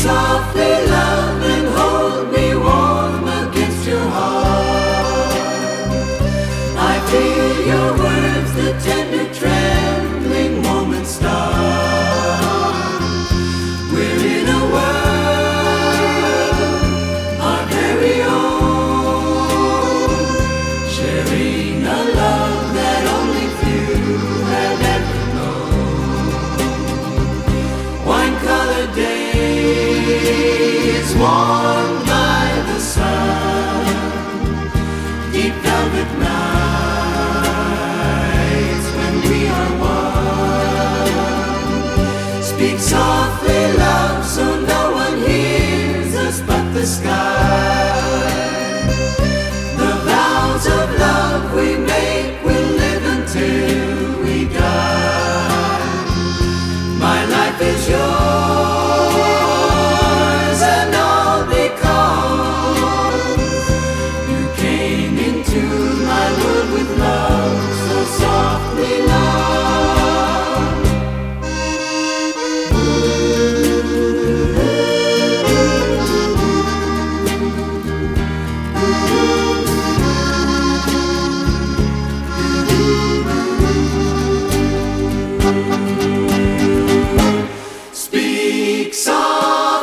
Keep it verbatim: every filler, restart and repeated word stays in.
softly, love, and hold me warm against your heart. I feel your words, the tender trembling moments start. We're in a world, our very own, sharing a love that only few have ever known. Wine-colored days warmed by the sun, deep velvet nights when we are one. Speak softly, love, so no one hears us but the sky. The vows of love we make will live until we die. My life is yours, and all because you came into my world with love, so softly, love. Speak softly.